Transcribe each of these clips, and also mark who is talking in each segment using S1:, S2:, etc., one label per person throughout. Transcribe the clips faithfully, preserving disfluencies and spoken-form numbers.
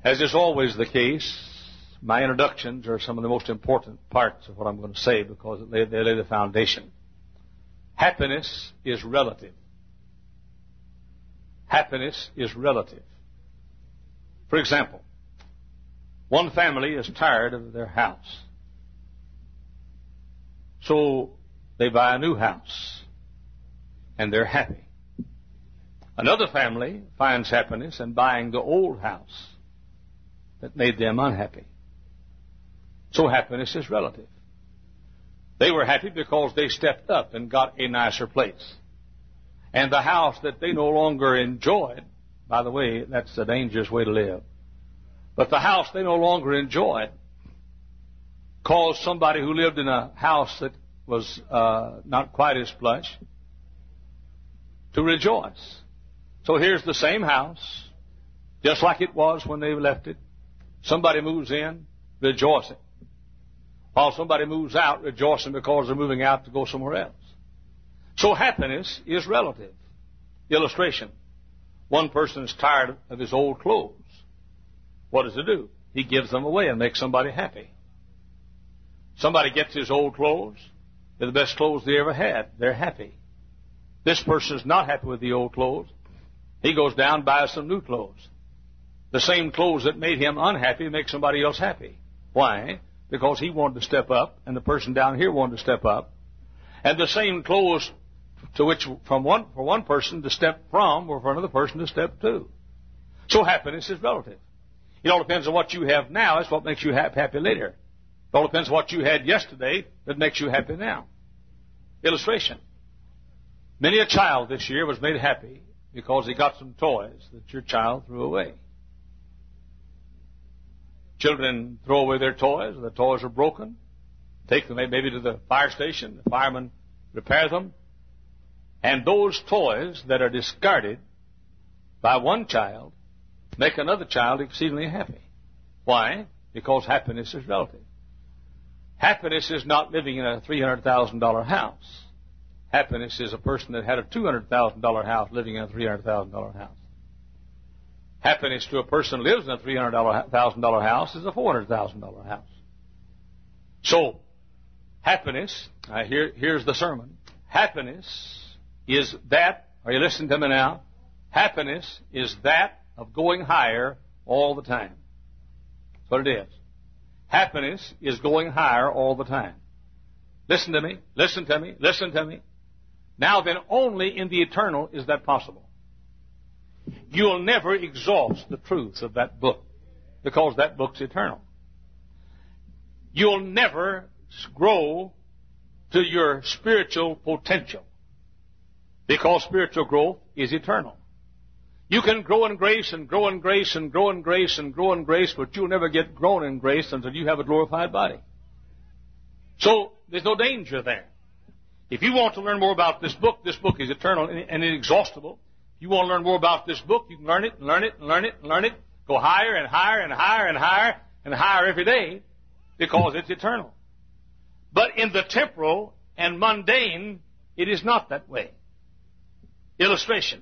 S1: As is always the case, my introductions are some of the most important parts of what I'm going to say because they lay the foundation. Happiness is relative. Happiness is relative. For example, one family is tired of their house. So they buy a new house, and they're happy. Another family finds happiness in buying the old house that made them unhappy. So happiness is relative. They were happy because they stepped up and got a nicer place. And the house that they no longer enjoyed, by the way, that's a dangerous way to live. But the house they no longer enjoyed caused somebody who lived in a house that was uh, not quite as plush to rejoice. So here's the same house, just like it was when they left it. Somebody moves in, rejoicing. While somebody moves out, rejoicing because they're moving out to go somewhere else. So happiness is relative. Illustration. One person is tired of his old clothes. What does he do? He gives them away and makes somebody happy. Somebody gets his old clothes. They're the best clothes they ever had. They're happy. This person is not happy with the old clothes. He goes down and buys some new clothes. The same clothes that made him unhappy make somebody else happy. Why? Because he wanted to step up, and the person down here wanted to step up. And the same clothes to which from one for one person to step from or for another person to step to. So happiness is relative. It all depends on what you have now. That's what makes you happy later. It all depends on what you had yesterday that makes you happy now. Illustration. Many a child this year was made happy because he got some toys that your child threw away. Children throw away their toys. The toys are broken. Take them maybe to the fire station. The firemen repair them. And those toys that are discarded by one child make another child exceedingly happy. Why? Because happiness is relative. Happiness is not living in a three hundred thousand dollars house. Happiness is a person that had a two hundred thousand dollars house living in a three hundred thousand dollars house. Happiness to a person who lives in a three hundred thousand dollars house is a four hundred thousand dollars house. So, happiness, uh, here, here's the sermon. Happiness is that, are you listening to me now? Happiness is that of going higher all the time. That's what it is. Happiness is going higher all the time. Listen to me, listen to me, listen to me. Now then, only in the eternal is that possible. You'll never exhaust the truth of that book because that book's eternal. You'll never grow to your spiritual potential because spiritual growth is eternal. You can grow in grace and grow in grace and grow in grace and grow in grace, but you'll never get grown in grace until you have a glorified body. So there's no danger there. If you want to learn more about this book, this book is eternal and inexhaustible. If you want to learn more about this book, you can learn it and learn it and learn it and learn it. Go higher and higher and higher and higher and higher every day because it's eternal. But in the temporal and mundane, it is not that way. Illustration.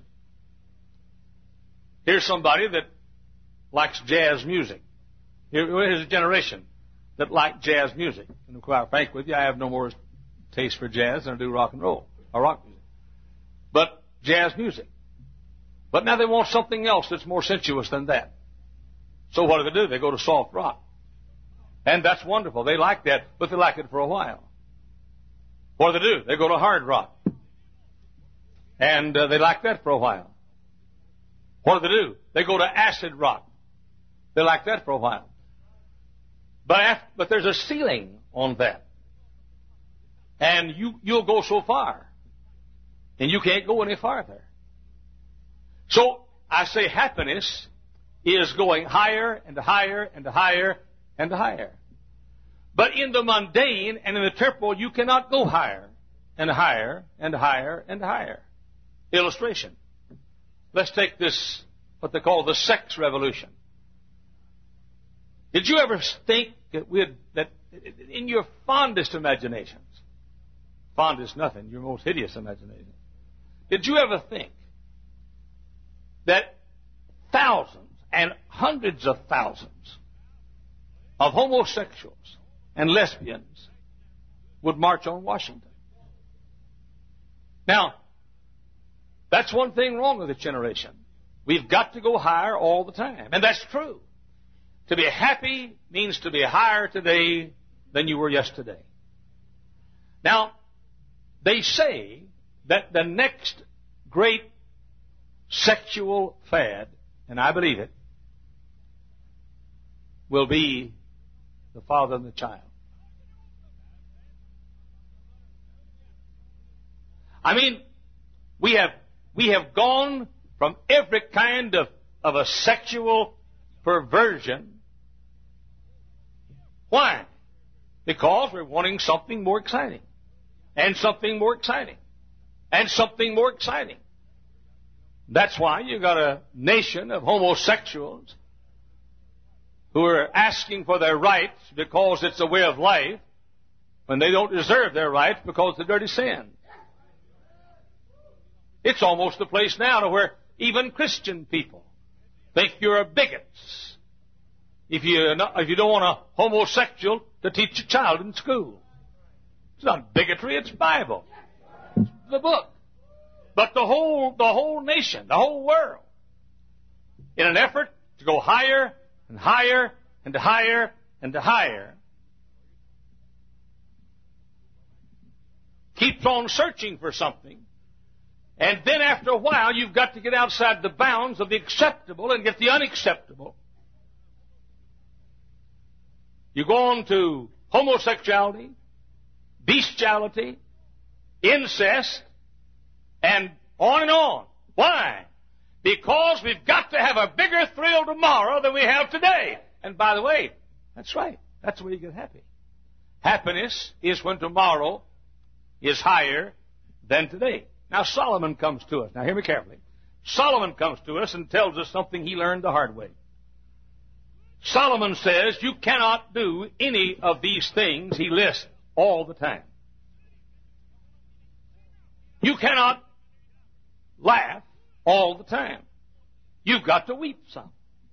S1: Here's somebody that likes jazz music. Here, here's a generation that like jazz music. And to be quite frank with you, I have no more taste for jazz than I do rock and roll, or rock music. But jazz music. But now they want something else that's more sensuous than that. So what do they do? They go to soft rock. And that's wonderful. They like that, but they like it for a while. What do they do? They go to hard rock. And uh, they like that for a while. What do they do? They go to acid rock. They like that for a while. But after, but there's a ceiling on that. And you, you'll go so far. And you can't go any farther. So, I say happiness is going higher and higher and higher and higher. But in the mundane and in the temporal, you cannot go higher and higher and higher and higher. Illustration. Let's take this, what they call the sex revolution. Did you ever think that, we'd, that in your fondest imaginations, fondest nothing, your most hideous imagination, did you ever think that thousands and hundreds of thousands of homosexuals and lesbians would march on Washington. Now, that's one thing wrong with this generation. We've got to go higher all the time. And that's true. To be happy means to be higher today than you were yesterday. Now, they say that the next great sexual fad, and I believe it, will be the father and the child. I mean, we have we have gone from every kind of, of a sexual perversion. Why? Because we're wanting something more exciting. And something more exciting. And something more exciting. That's why you got a nation of homosexuals who are asking for their rights because it's a way of life when they don't deserve their rights because of dirty sin. It's almost a place now to where even Christian people think you're a bigot if you if you don't want a homosexual to teach a child in school. It's not bigotry, it's Bible. It's the book. But the whole the whole nation, the whole world, in an effort to go higher and higher and higher and higher, keeps on searching for something. And then after a while, you've got to get outside the bounds of the acceptable and get the unacceptable. You go on to homosexuality, bestiality, incest, and on and on. Why? Because we've got to have a bigger thrill tomorrow than we have today. And by the way, that's right. That's where you get happy. Happiness is when tomorrow is higher than today. Now Solomon comes to us. Now hear me carefully. Solomon comes to us and tells us something he learned the hard way. Solomon says you cannot do any of these things he lists all the time. You cannot laugh all the time. You've got to weep some.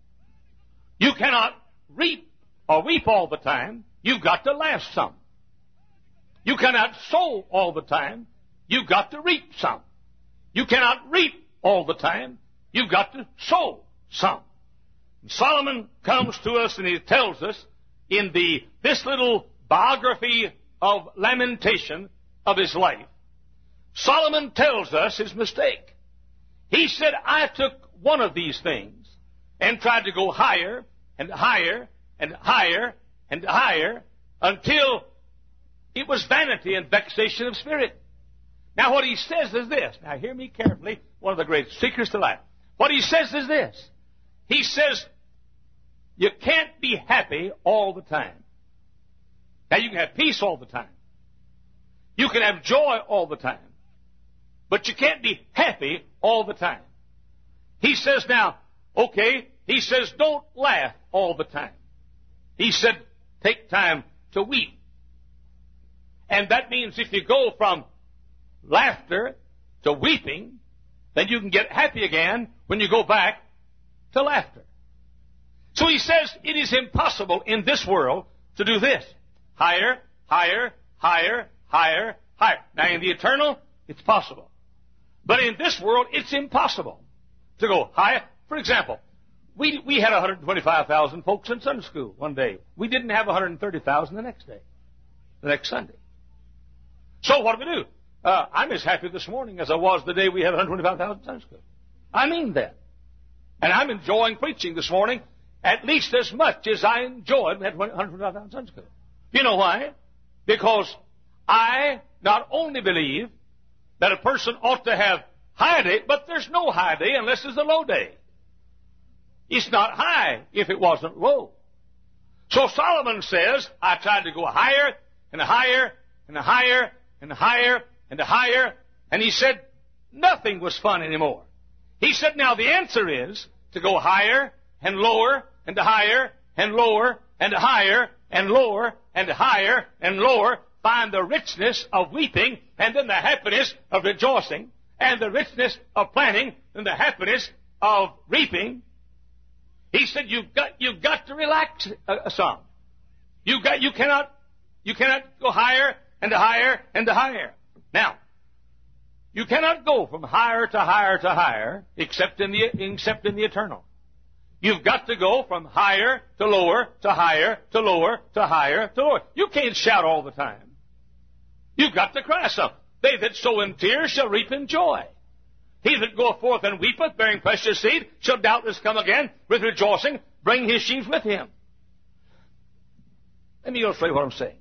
S1: You cannot reap or weep all the time. You've got to laugh some. You cannot sow all the time. You've got to reap some. You cannot reap all the time. You've got to sow some. And Solomon comes to us and he tells us in the this little biography of lamentation of his life, Solomon tells us his mistake. He said, I took one of these things and tried to go higher and higher and higher and higher until it was vanity and vexation of spirit. Now what he says is this. Now hear me carefully. One of the great secrets to life. What he says is this. He says, you can't be happy all the time. Now you can have peace all the time. You can have joy all the time. But you can't be happy all the time. He says now, okay, he says don't laugh all the time. He said take time to weep. And that means if you go from laughter to weeping, then you can get happy again when you go back to laughter. So he says it is impossible in this world to do this. Higher, higher, higher, higher, higher. Now in the eternal, it's possible. But in this world, it's impossible to go higher. For example, we we had one hundred twenty-five thousand folks in Sunday school one day. We didn't have one hundred thirty thousand the next day, the next Sunday. So what do we do? Uh, I'm as happy this morning as I was the day we had one hundred twenty-five thousand Sunday school. I mean that. And I'm enjoying preaching this morning at least as much as I enjoyed when we had one hundred twenty-five thousand Sunday school. You know why? Because I not only believe that a person ought to have high day, but there's no high day unless there's a low day. It's not high if it wasn't low. So Solomon says, I tried to go higher and higher and higher and higher and higher, and he said nothing was fun anymore. He said, now the answer is to go higher and lower and higher and lower and higher and lower and higher and lower, find the richness of weeping and then the happiness of rejoicing, and the richness of planting and the happiness of reaping. He said, you've got, you've got to relax uh, some. You got, you cannot, you cannot go higher and to higher and to higher. Now, you cannot go from higher to higher to higher except in the, except in the eternal. You've got to go from higher to lower to higher to lower to higher to lower. You can't shout all the time. You've got to cry some. They that sow in tears shall reap in joy. He that goeth forth and weepeth, bearing precious seed, shall doubtless come again with rejoicing, bring his sheaves with him. Let me illustrate what I'm saying.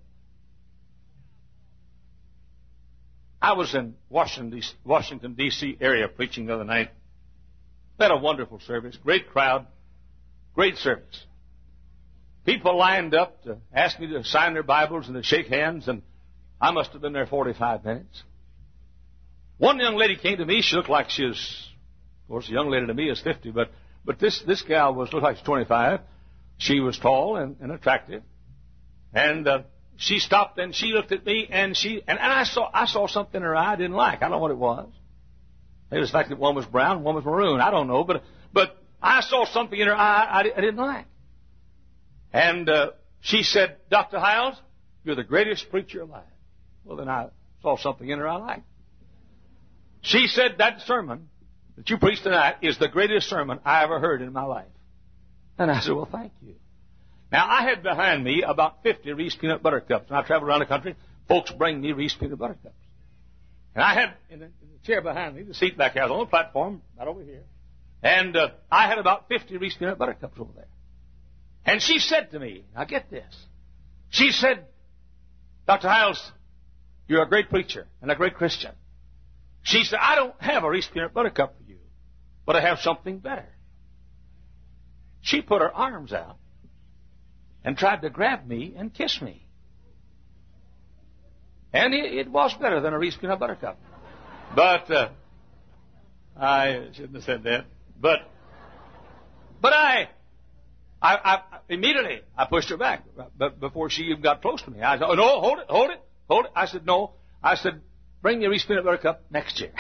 S1: I was in Washington, D C area preaching the other night. We had a wonderful service, great crowd, great service. People lined up to ask me to sign their Bibles and to shake hands, and I must have been there forty-five minutes. One young lady came to me. She looked like she was, of course, a young lady to me is fifty, but but this this gal was looked like she was twenty-five. She was tall and, and attractive, and uh, she stopped and she looked at me and she and, and I saw I saw something in her eye I didn't like. I don't know what it was. Maybe it was the fact that one was brown, one was maroon. I don't know, but but I saw something in her eye I, I didn't like. And uh, she said, "Doctor Hiles, you're the greatest preacher alive." Well, then I saw something in her I liked. She said, "That sermon that you preached tonight is the greatest sermon I ever heard in my life." And I said, "Well, thank you." Now, I had behind me about fifty Reese peanut butter cups. And I traveled around the country. Folks bring me Reese peanut butter cups. And I had, in the, in the chair behind me, the seat back here, I was on the platform, right over here. And uh, I had about fifty Reese peanut butter cups over there. And she said to me, now get this. She said, "Doctor Hiles, you're a great preacher and a great Christian." She said, "I don't have a Reese peanut butter cup for you, but I have something better." She put her arms out and tried to grab me and kiss me. And it, it was better than a Reese peanut butter cup. But uh, I shouldn't have said that. But but I, I, I immediately I pushed her back. But before she even got close to me, I said, "Oh no, hold it, hold it, hold it." I said, "No." I said, "Bring your Reese peanut butter cup next year."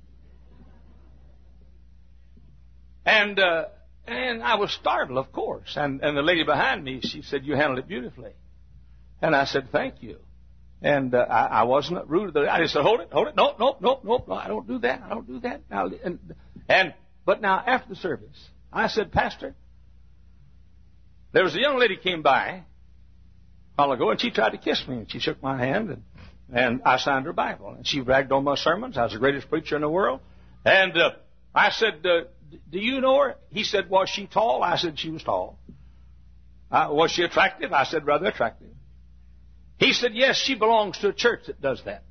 S1: and uh, and I was startled, of course. And and the lady behind me, she said, "You handled it beautifully." And I said, "Thank you." And uh, I, I wasn't rude. I just said, "Hold it, hold it. No, no, no, no, no. I don't do that. I don't do that." Now, and, and but now after the service, I said, "Pastor, there was a young lady came by a while ago, and she tried to kiss me, and she shook my hand, and and I signed her Bible, and she bragged on my sermons. I was the greatest preacher in the world. And uh, I said, uh, "Do you know her?" He said, "Was she tall?" I said, "She was tall." Uh, was she attractive? I said, "Rather attractive." He said, "Yes, she belongs to a church that does that."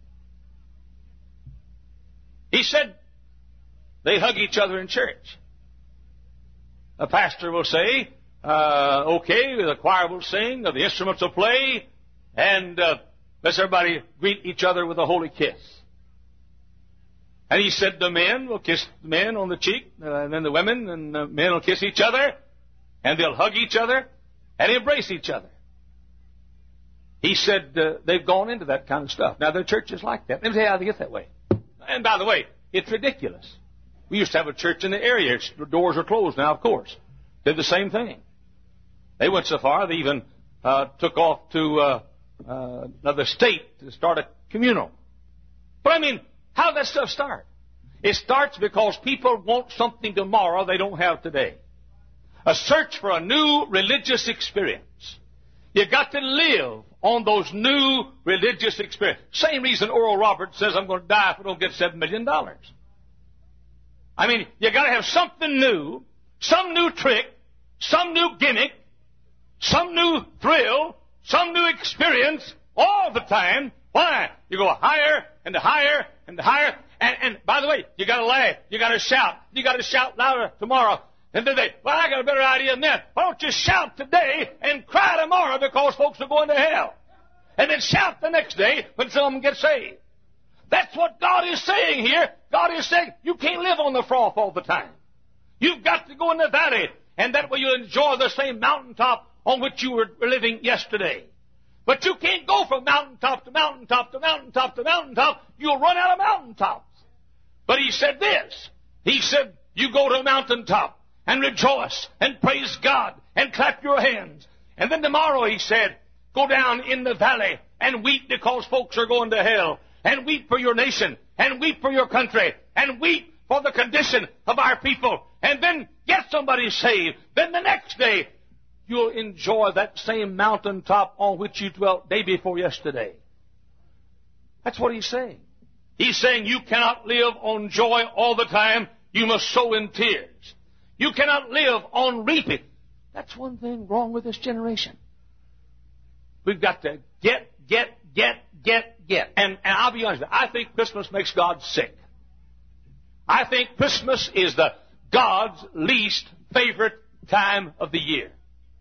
S1: He said, "They hug each other in church. A pastor will say, uh, okay, the choir will sing, the instruments will play, and uh, let's everybody greet each other with a holy kiss." And he said the men will kiss the men on the cheek, uh, and then the women and the men will kiss each other, and they'll hug each other and embrace each other. He said uh, they've gone into that kind of stuff. Now, there are churches like that. Let me tell you how they get that way. And by the way, it's ridiculous. We used to have a church in the area. Its doors are closed now, of course. Did the same thing. They went so far, they even uh, took off to uh, uh, another state to start a communal. But I mean, how did that stuff start? It starts because people want something tomorrow they don't have today. A search for a new religious experience. You've got to live on those new religious experiences. Same reason Oral Roberts says, "I'm going to die if I don't get seven million dollars. I mean, you've got to have something new, some new trick, some new gimmick, some new thrill, some new experience all the time. Why? You go higher and higher and higher. And, and by the way, you got to laugh. You got to shout. You got to shout louder tomorrow. And then they, "Well, I got a better idea than that. Why don't you shout today and cry tomorrow because folks are going to hell? And then shout the next day when some of them get saved." That's what God is saying here. God is saying you can't live on the froth all the time. You've got to go in the valley, and that way you'll enjoy the same mountaintop on which you were living yesterday. But you can't go from mountaintop to mountaintop to mountaintop to mountaintop. You'll run out of mountaintops. But he said this. He said, you go to a mountaintop, and rejoice and praise God and clap your hands. And then tomorrow, he said, go down in the valley and weep because folks are going to hell. And weep for your nation. And weep for your country. And weep for the condition of our people. And then get somebody saved. Then the next day, you'll enjoy that same mountaintop on which you dwelt day before yesterday. That's what he's saying. He's saying you cannot live on joy all the time. You must sow in tears. You cannot live on reaping. That's one thing wrong with this generation. We've got to get, get, get, get, get. And, and I'll be honest with you, I think Christmas makes God sick. I think Christmas is the God's least favorite time of the year.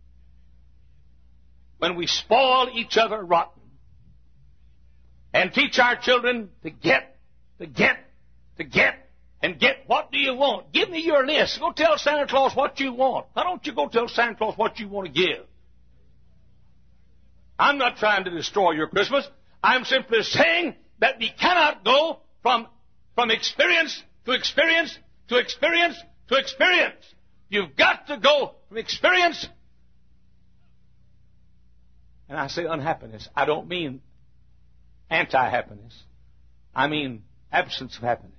S1: When we spoil each other rotten and teach our children to get, to get, to get, and get what do you want? Give me your list. Go tell Santa Claus what you want. Why don't you go tell Santa Claus what you want to give? I'm not trying to destroy your Christmas. I'm simply saying that we cannot go from, from experience to experience to experience to experience. You've got to go from experience. And I say unhappiness. I don't mean anti-happiness. I mean absence of happiness.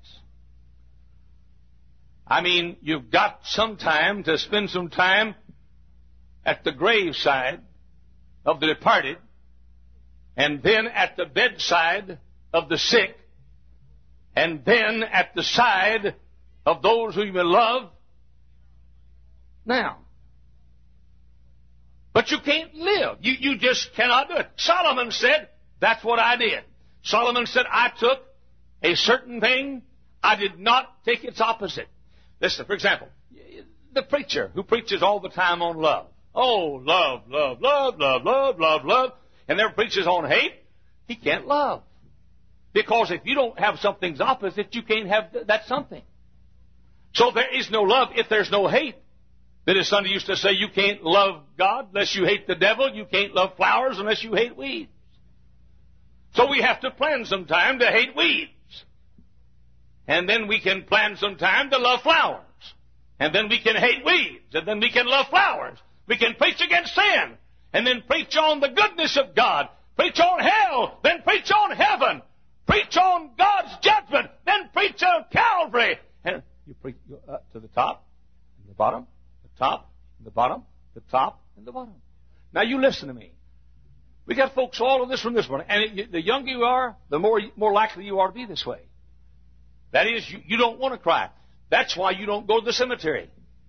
S1: I mean, you've got some time to spend some time at the graveside of the departed, and then at the bedside of the sick, and then at the side of those who you love. Now, but you can't live. You, you just cannot do it. Solomon said, that's what I did. Solomon said, I took a certain thing, I did not take its opposite. Listen, for example, the preacher who preaches all the time on love. Oh, love, love, love, love, love, love, love. And never preaches on hate. He can't love. Because if you don't have something's opposite, you can't have th- that something. So there is no love if there's no hate. Then his son used to say, you can't love God unless you hate the devil. You can't love flowers unless you hate weeds. So we have to plan some time to hate weeds. And then we can plan some time to love flowers. And then we can hate weeds. And then we can love flowers. We can preach against sin. And then preach on the goodness of God. Preach on hell. Then preach on heaven. Preach on God's judgment. Then preach on Calvary. And you preach up to the top and the bottom, the top and the bottom, the top and the bottom. Now you listen to me. We got folks all of this from this morning. And it, the younger you are, the more, more likely you are to be this way. That is, you, you don't want to cry. That's why you don't go to the cemetery.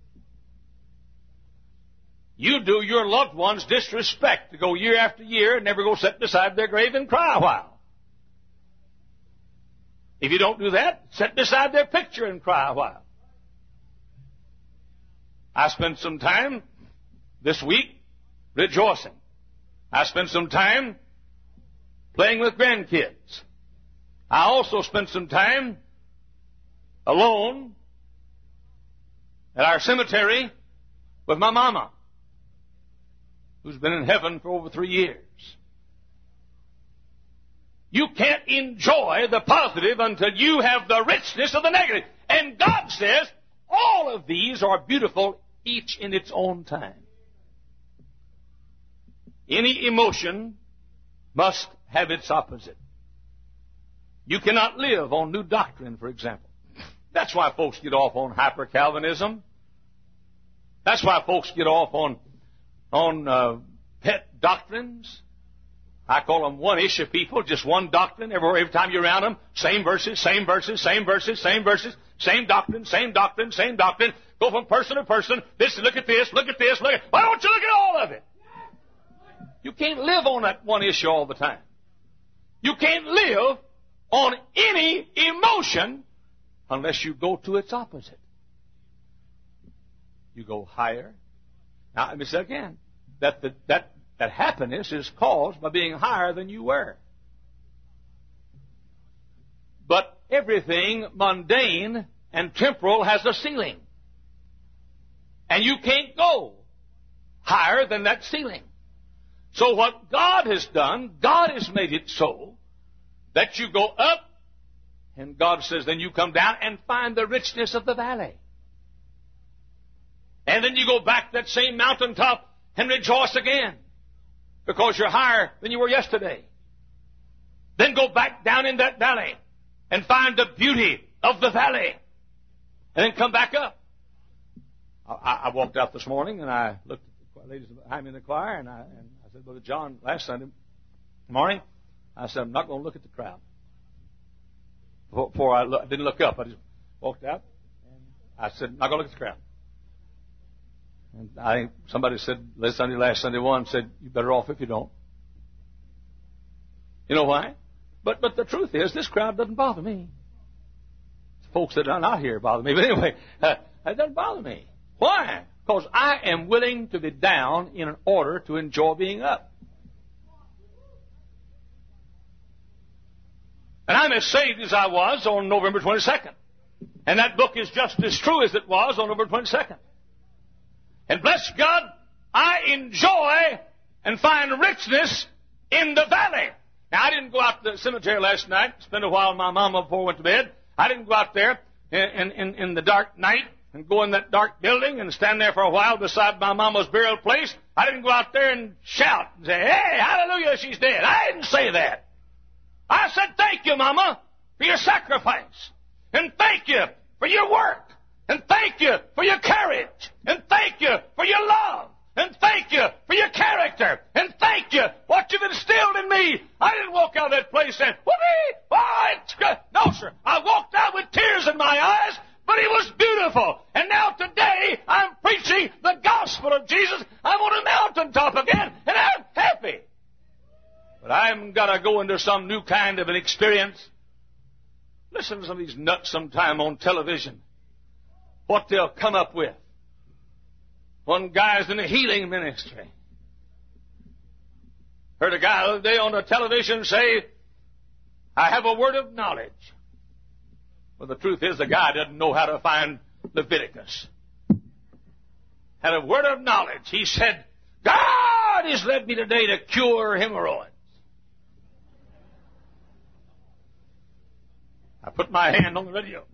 S1: You do your loved ones disrespect to go year after year and never go sit beside their grave and cry a while. If you don't do that, sit beside their picture and cry a while. I spent some time this week rejoicing. I spent some time playing with grandkids. I also spent some time alone at our cemetery with my mama, who's been in heaven for over three years. You can't enjoy the positive until you have the richness of the negative. And God says all of these are beautiful, each in its own time. Any emotion must have its opposite. You cannot live on new doctrine, for example. That's why folks get off on hyper-Calvinism. That's why folks get off on, on uh, pet doctrines. I call them one-issue people, just one doctrine. Every, every time you're around them, same verses, same verses, same verses, same verses, same doctrine, same doctrine, same doctrine. Go from person to person. This, look at this, look at this, look at... Why don't you look at all of it? You can't live on that one issue all the time. You can't live on any emotion unless you go to its opposite. You go higher. Now, let me say again, that the, that that happiness is caused by being higher than you were. But everything mundane and temporal has a ceiling. And you can't go higher than that ceiling. So what God has done, God has made it so that you go up, and God says then you come down and find the richness of the valley. And then you go back to that same mountaintop and rejoice again because you're higher than you were yesterday. Then go back down in that valley and find the beauty of the valley. And then come back up. I, I walked out this morning and I looked at the ladies behind me in the choir and I, and I said, Brother John, last Sunday morning, I said, I'm not going to look at the crowd. Before I, look, I didn't look up. I just walked out and I said, I'm not going to look at the crowd. And I think somebody said last Sunday, last Sunday one said, you're better off if you don't. You know why? But but the truth is, this crowd doesn't bother me. Folks that are not here bother me. But anyway, uh, it doesn't bother me. Why? Because I am willing to be down in order to enjoy being up. And I'm as saved as I was on November twenty-second. And that book is just as true as it was on November twenty-second. And bless God, I enjoy and find richness in the valley. Now, I didn't go out to the cemetery last night, spend a while with my mama before I went to bed. I didn't go out there in, in, in the dark night and go in that dark building and stand there for a while beside my mama's burial place. I didn't go out there and shout and say, hey, hallelujah, she's dead. I didn't say that. I said, thank you, Mama, for your sacrifice. And thank you for your work. And thank you for your courage. And thank you for your love. And thank you for your character. And thank you what you've instilled in me. I didn't walk out of that place saying, whoopee, oh, it's good. No, sir. I walked out with tears in my eyes, but it was beautiful. And now today, I'm preaching the gospel of Jesus. I'm on a mountaintop again, and I'm happy. But I'm got to go into some new kind of an experience. Listen to some of these nuts sometime on television. What they'll come up with. One guy's in the healing ministry. Heard a guy the other day on the television say, I have a word of knowledge. Well, the truth is the guy doesn't know how to find Leviticus. Had a word of knowledge. He said, God has led me today to cure hemorrhoids. I put my hand on the radio.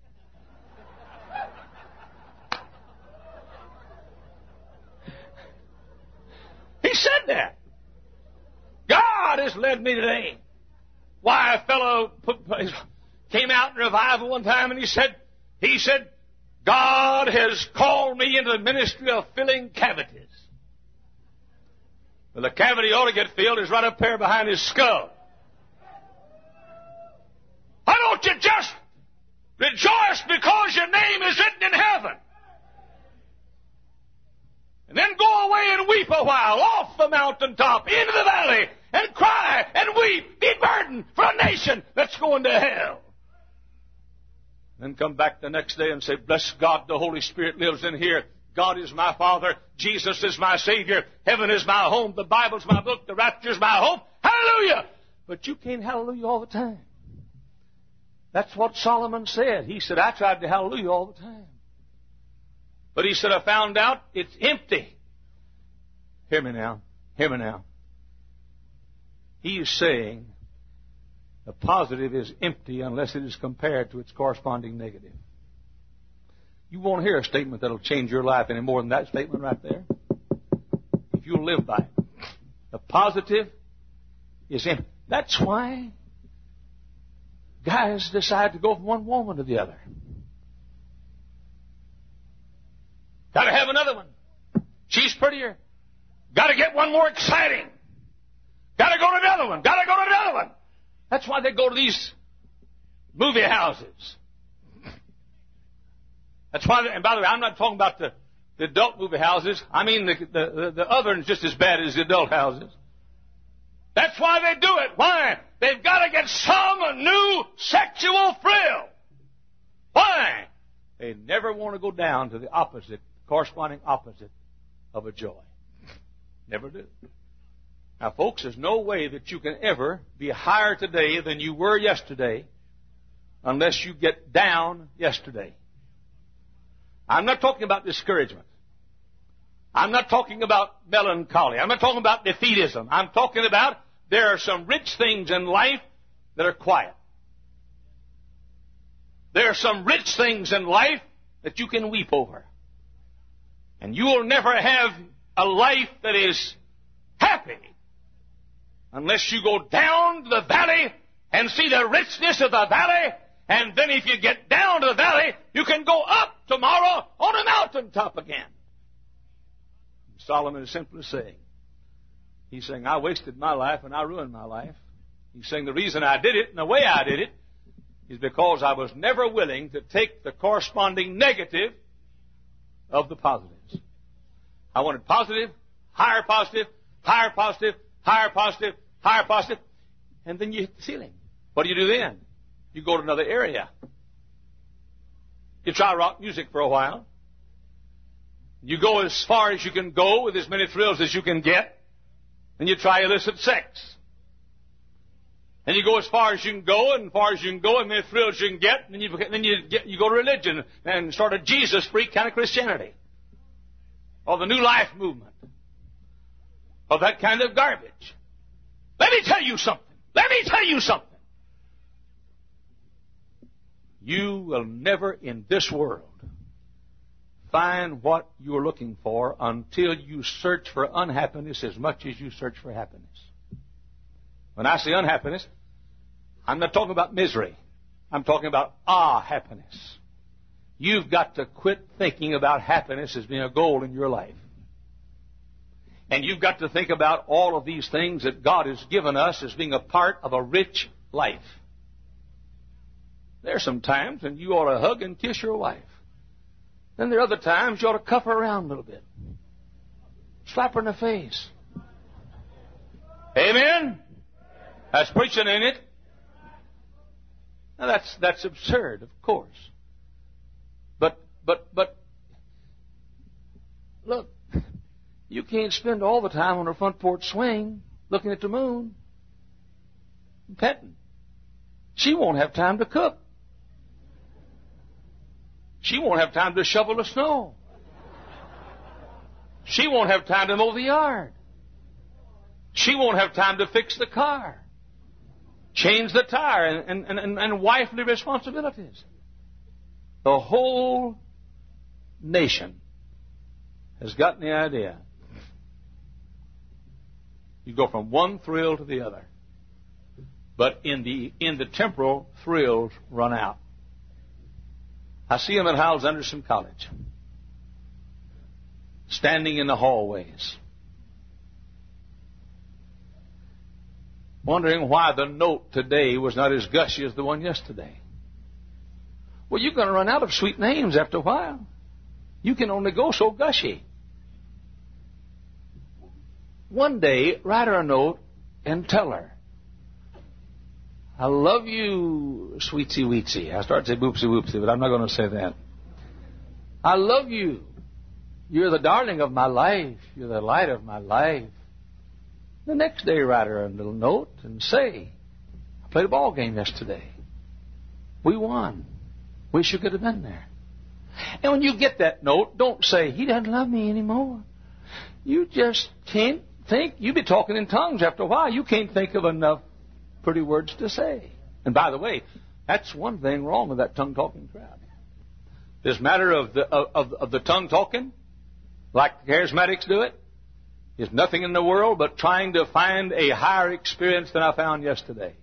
S1: He said that. God has led me today. Why, a fellow put, came out in revival one time and he said, he said, God has called me into the ministry of filling cavities. Well, the cavity ought to get filled is right up there behind his skull. Why don't you just rejoice because your name is written in heaven? And then go away and weep a while off the mountaintop into the valley and cry and weep, be burdened for a nation that's going to hell. Then come back the next day and say, bless God, the Holy Spirit lives in here. God is my Father. Jesus is my Savior. Heaven is my home. The Bible's my book. The rapture's my home. Hallelujah! But you can't hallelujah all the time. That's what Solomon said. He said, I tried to hallelujah all the time. But he said, I found out it's empty. Hear me now. Hear me now. He is saying the positive is empty unless it is compared to its corresponding negative. You won't hear a statement that'll change your life any more than that statement right there. If you'll live by it. The positive is empty. That's why guys decide to go from one woman to the other. Got to have another one. She's prettier. Got to get one more exciting. Got to go to another one. Got to go to another one. That's why they go to these movie houses. That's why, they, and by the way, I'm not talking about the, the adult movie houses. I mean the, the, the other one's just as bad as the adult houses. That's why they do it. Why? They've got to get some new sexual thrill. Why? They never want to go down to the opposite, corresponding opposite of a joy. Never do. Now, folks, there's no way that you can ever be higher today than you were yesterday unless you get down yesterday. I'm not talking about discouragement. I'm not talking about melancholy. I'm not talking about defeatism. I'm talking about there are some rich things in life that are quiet. There are some rich things in life that you can weep over. And you will never have a life that is happy unless you go down to the valley and see the richness of the valley. And then if you get down to the valley, you can go up tomorrow on a mountaintop again. Solomon is simply saying, he's saying, I wasted my life and I ruined my life. He's saying the reason I did it and the way I did it is because I was never willing to take the corresponding negative of the positives. I wanted positive, higher positive, higher positive, higher positive, higher positive, and then you hit the ceiling. What do you do then? You go to another area. You try rock music for a while. You go as far as you can go with as many thrills as you can get. And you try illicit sex. And you go as far as you can go, and as far as you can go, and many thrills you can get, and then you, then you, get, you go to religion and start a Jesus freak kind of Christianity. Or the New Life movement. Or that kind of garbage. Let me tell you something. Let me tell you something. You will never in this world find what you're looking for until you search for unhappiness as much as you search for happiness. When I say unhappiness, I'm not talking about misery. I'm talking about ah happiness. You've got to quit thinking about happiness as being a goal in your life. And you've got to think about all of these things that God has given us as being a part of a rich life. There are some times when you ought to hug and kiss your wife. Then there are other times you ought to cuff her around a little bit. Slap her in the face. Amen? That's preaching, ain't it? Now that's that's absurd, of course. But but but look, you can't spend all the time on her front porch swing looking at the moon and petting. She won't have time to cook. She won't have time to shovel the snow. She won't have time to mow the yard. She won't have time to fix the car, change the tire, and, and, and, and wifely responsibilities. The whole nation has gotten the idea. You go from one thrill to the other. But in the, in the temporal, thrills run out. I see them at Howells Anderson College, standing in the hallways, wondering why the note today was not as gushy as the one yesterday. Well, you're going to run out of sweet names after a while. You can only go so gushy. One day, write her a note and tell her, I love you, sweetsy weetsy. I started to say boopsy whoopsy, but I'm not going to say that. I love you. You're the darling of my life. You're the light of my life. The next day, write her a little note and say, I played a ball game yesterday. We won. Wish you could have been there. And when you get that note, don't say, he doesn't love me anymore. You just can't think. You'll be talking in tongues after a while. You can't think of enough pretty words to say. And by the way, that's one thing wrong with that tongue-talking crowd. This matter of the, of, of the tongue-talking, like the charismatics do it, is nothing in the world but trying to find a higher experience than I found yesterday.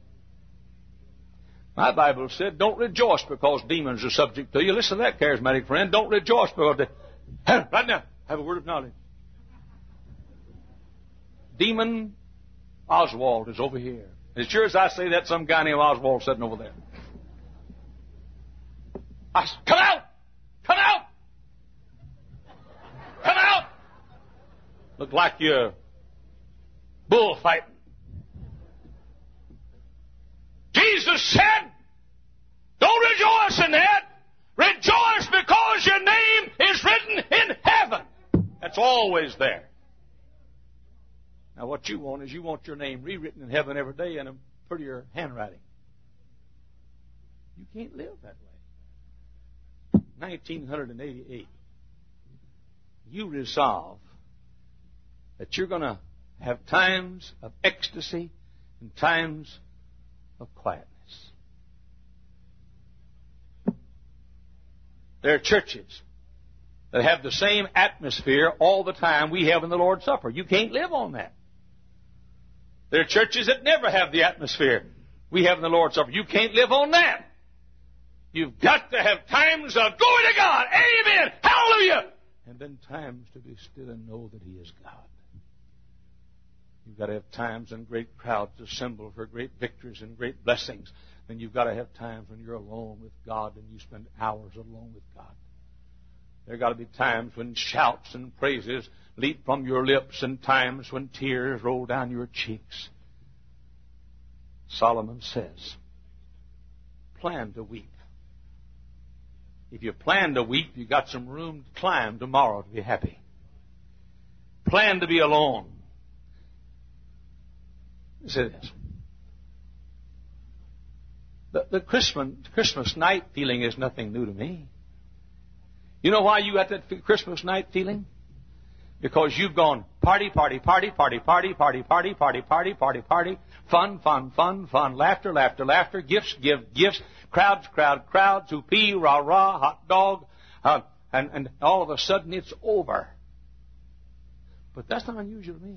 S1: My Bible said, don't rejoice because demons are subject to you. Listen to that, charismatic friend. Don't rejoice because they... Right now, have a word of knowledge. Demon Oswald is over here. As sure as I say that, some guy named Oswald sitting over there. I said, come out! Come out! Come out! Look like you're bullfighting. Jesus said, don't rejoice in that. Rejoice because your name is written in heaven. That's always there. Now, what you want is you want your name rewritten in heaven every day in a prettier handwriting. You can't live that way. nineteen eighty-eight. You resolve that you're going to have times of ecstasy and times of quietness. There are churches that have the same atmosphere all the time we have in the Lord's Supper. You can't live on that. There are churches that never have the atmosphere we have in the Lord's Supper. You can't live on that. You've got to have times of glory to God, amen, hallelujah, and then times to be still and know that He is God. You've got to have times when great crowds assemble for great victories and great blessings. Then you've got to have times when you're alone with God and you spend hours alone with God. There have got to be times when shouts and praises leap from your lips and times when tears roll down your cheeks. Solomon says, plan to weep. If you plan to weep, you've got some room to climb tomorrow to be happy. Plan to be alone. Listen to this. The, the Christmas, Christmas night feeling is nothing new to me. You know why you got that Christmas night feeling? Because you've gone party, party, party, party, party, party, party, party, party, party, party, fun, fun, fun, fun, laughter, laughter, laughter, gifts, give, gifts, crowds, crowd, crowds, whoopee, rah, rah, hot dog, uh, and, and all of a sudden it's over. But that's not unusual to me.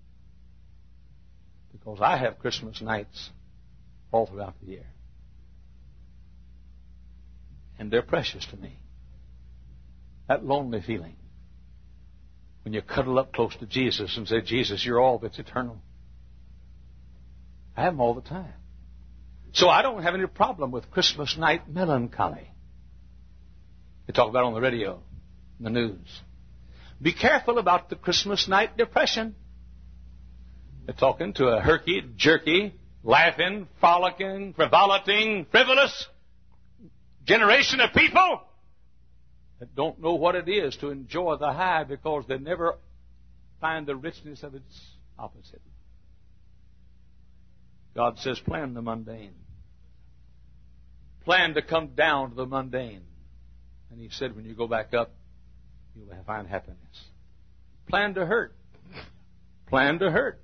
S1: Because I have Christmas nights all throughout the year. And they're precious to me. That lonely feeling. When you cuddle up close to Jesus and say, Jesus, you're all that's eternal. I have them all the time. So I don't have any problem with Christmas night melancholy. They talk about it on the radio, in the news. Be careful about the Christmas night depression. They're talking to a herky, jerky, laughing, frolicking, frivolating, frivolous generation of people that don't know what it is to enjoy the high because they never find the richness of its opposite. God says, plan the mundane. Plan to come down to the mundane. And He said, when you go back up, you'll find happiness. Plan to hurt. Plan to hurt.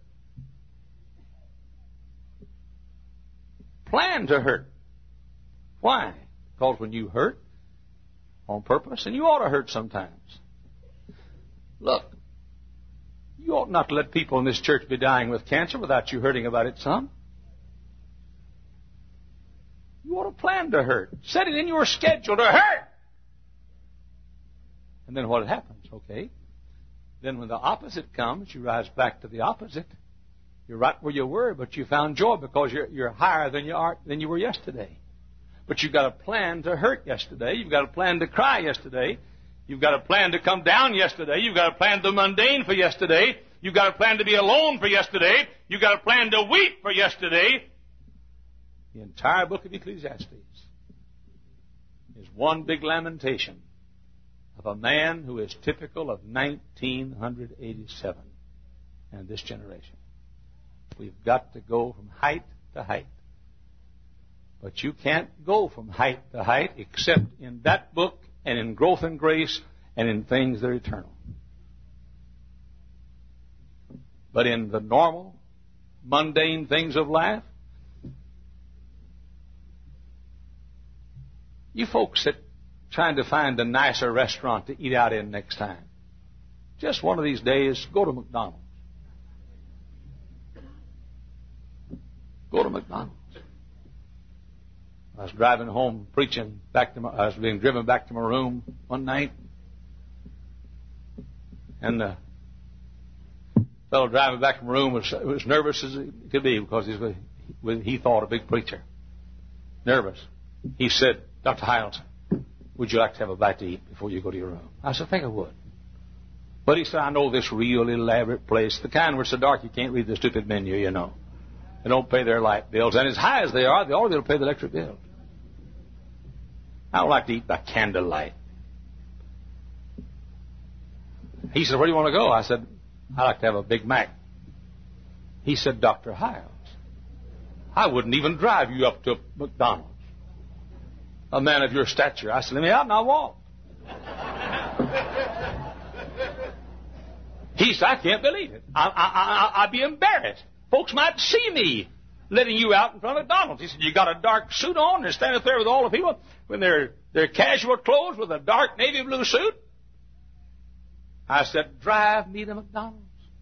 S1: Plan to hurt. Why? Because when you hurt on purpose, and you ought to hurt sometimes. Look, you ought not to let people in this church be dying with cancer without you hurting about it some. You ought to plan to hurt. Set it in your schedule to hurt. And then what happens? Okay. Then when the opposite comes, you rise back to the opposite. You're right where you were, but you found joy because you're, you're higher than you are than you were yesterday. But you've got a plan to hurt yesterday. You've got a plan to cry yesterday. You've got a plan to come down yesterday. You've got a plan to mundane for yesterday. You've got a plan to be alone for yesterday. You've got a plan to weep for yesterday. The entire book of Ecclesiastes is one big lamentation of a man who is typical of nineteen eighty-seven and this generation. We've got to go from height to height. But you can't go from height to height except in that book and in growth and grace and in things that are eternal. But in the normal, mundane things of life, you folks that trying to find a nicer restaurant to eat out in next time, just one of these days, go to McDonald's. Go to McDonald's. I was driving home preaching back to my, I was being driven back to my room one night, and the fellow driving back to my room was, was nervous as he could be because he's, he thought a big preacher. Nervous. He said, Doctor Hiles, would you like to have a bite to eat before you go to your room? I said, I think I would. But he said, I know this real elaborate place, the kind where it's so dark you can't read the stupid menu, you know. They don't pay their light bills. And as high as they are, they ought to be able to pay the electric bill. I don't like to eat by candlelight. He said, where do you want to go? I said, I'd like to have a Big Mac. He said, Doctor Hiles, I wouldn't even drive you up to McDonald's. A man of your stature. I said, let me out and I'll walk. He said, I can't believe it. I, I, I, I'd be embarrassed. Folks might see me letting you out in front of McDonald's. He said, you got a dark suit on? They're standing there with all the people when they're, they're casual clothes with a dark navy blue suit. I said, drive me to McDonald's.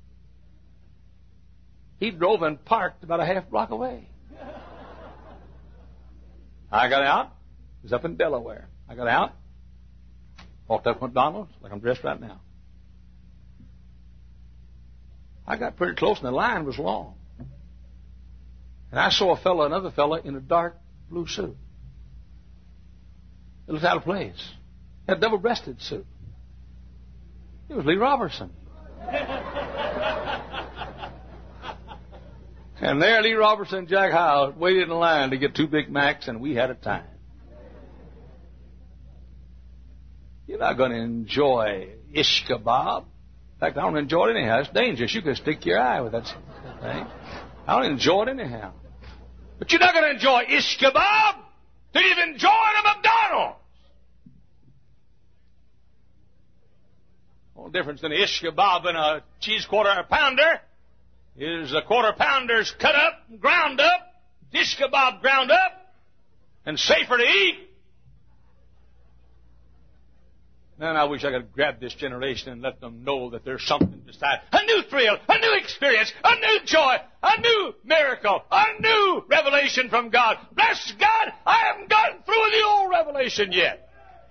S1: He drove and parked about a half block away. I got out. It was up in Delaware. I got out, walked up to McDonald's like I'm dressed right now. I got pretty close, and the line was long. And I saw a fellow, another fellow, in a dark blue suit. It looked out of place. He had a double-breasted suit. It was Lee Robertson. And there Lee Robertson and Jack Hyles waited in line to get two Big Macs, and we had a time. You're not going to enjoy ish kebab. In fact, I don't enjoy it anyhow. It's dangerous. You can stick your eye with that thing. I don't enjoy it anyhow. But you're not going to enjoy ish kebab till you've enjoyed a McDonald's. The only difference in an ish kebab and a cheese quarter pounder is a quarter pounder's cut up, ground up, ish kebab ground up, and safer to eat. Man, I wish I could grab this generation and let them know that there's something besides a new thrill, a new experience, a new joy, a new miracle, a new revelation from God. Bless God, I haven't gotten through with the old revelation yet.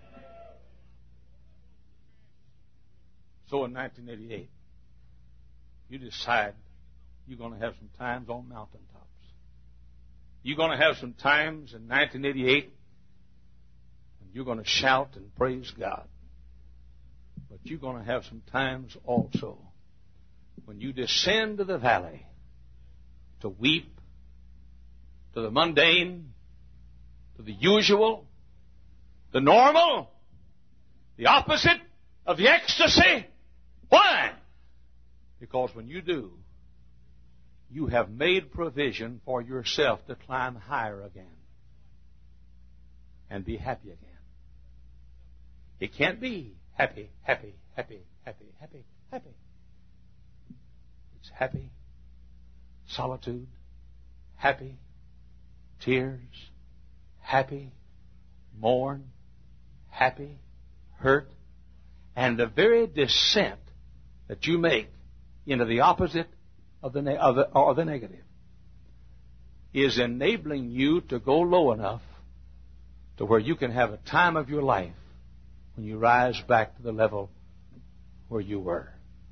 S1: So in nineteen eighty-eight, you decide you're going to have some times on mountaintops. You're going to have some times in nineteen eighty-eight when you're going to shout and praise God. But you're going to have some times also when you descend to the valley to weep, to the mundane, to the usual, the normal, the opposite of the ecstasy. Why? Because when you do, you have made provision for yourself to climb higher again and be happy again. It can't be happy, happy, happy, happy, happy, happy. It's happy, solitude, happy, tears, happy, mourn, happy, hurt, and the very descent that you make into the opposite of the, ne- of the, or the negative is enabling you to go low enough to where you can have a time of your life when you rise back to the level where you were.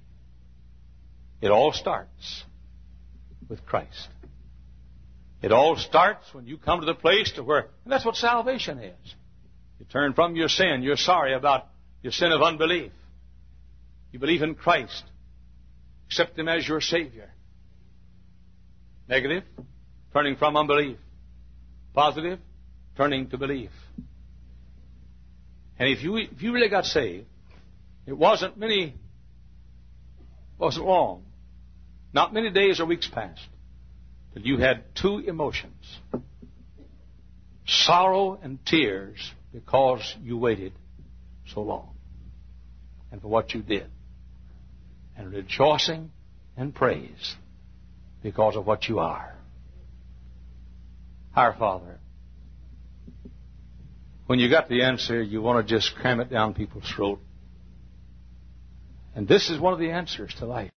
S1: It all starts with Christ. It all starts when you come to the place to where, and that's what salvation is. You turn from your sin. You're sorry about your sin of unbelief. You believe in Christ. Accept Him as your Savior. Negative, turning from unbelief. Positive, turning to belief. And if you if you really got saved, it wasn't many, wasn't long, not many days or weeks passed, that you had two emotions: sorrow and tears because you waited so long, and for what you did, and rejoicing and praise because of what you are. Our Father, when you got the answer, you want to just cram it down people's throat. And this is one of the answers to life.